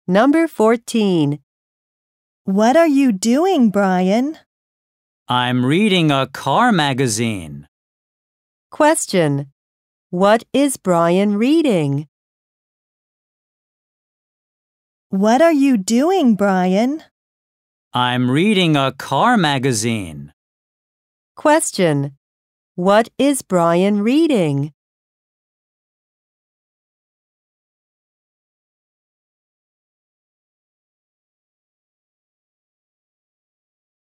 Number 14. What are you doing, Brian? I'm reading a car magazine. Question. What is Brian reading? What are you doing, Brian? I'm reading a car magazine. Question. What is Brian reading?